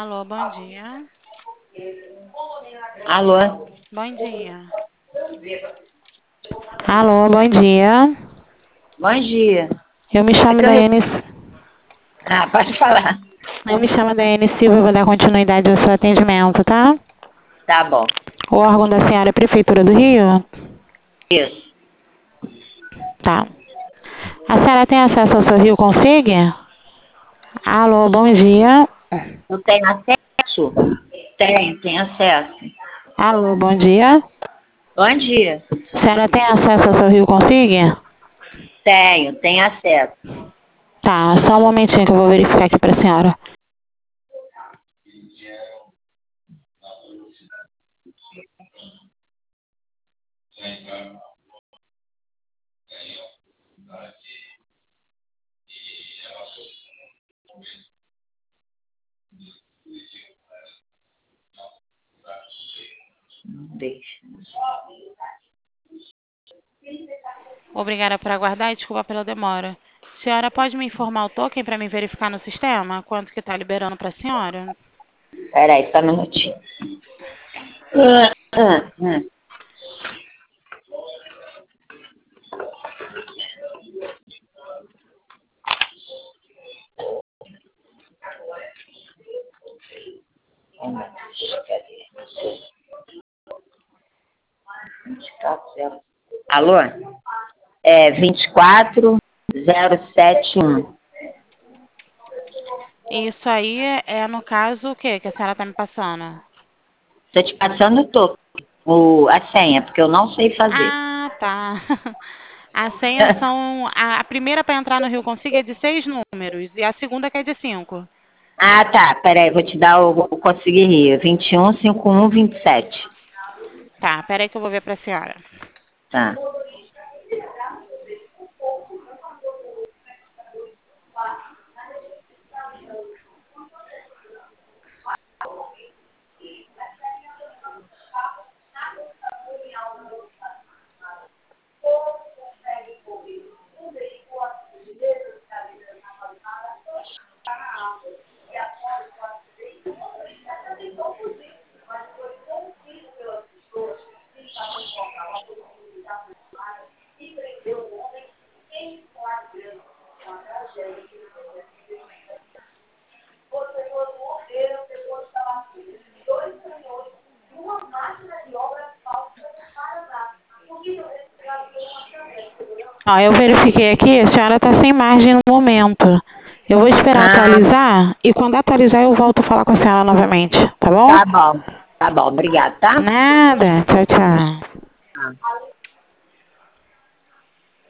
Alô, bom dia. Alô? Bom dia. Alô, bom dia. Bom dia. Eu me É chamo que eu... Daiane. Pode falar. Eu me chamo Daiane Silva, vou dar continuidade ao seu atendimento, tá? Tá bom. O órgão da senhora é a Prefeitura do Rio? Isso. Tá. A senhora tem acesso ao seu Rio Consig? Alô, bom dia. Não tem acesso? Tem acesso. Alô, bom dia. Bom dia. A senhora tem acesso ao seu Rio Consig? Tem acesso. Tá, só um momentinho que eu vou verificar aqui pra senhora. Não deixa. Obrigada por aguardar e desculpa pela demora. A senhora pode me informar o token para me verificar no sistema? Quanto que está liberando para a senhora? Peraí, só um minutinho. Ah, ah, ah. Alô? É 24071. Isso aí é no caso o que que a senhora está me passando? Tô te passando a senha, porque eu não sei fazer. Ah, tá. As senhas são... A primeira para entrar no Rio Consigo é de 6 números e a segunda que é de 5. Ah, tá. Peraí, vou te dar o Conseguir Rio. 215127. Tá, peraí que eu vou ver para a senhora. Tá. Ó, eu verifiquei aqui, a senhora está sem margem no momento. Eu vou esperar Ah, atualizar e quando atualizar eu volto a falar com a senhora novamente, tá bom? tá bom. Tá bom, obrigado, tá? Nada. Tchau, tchau. Ah.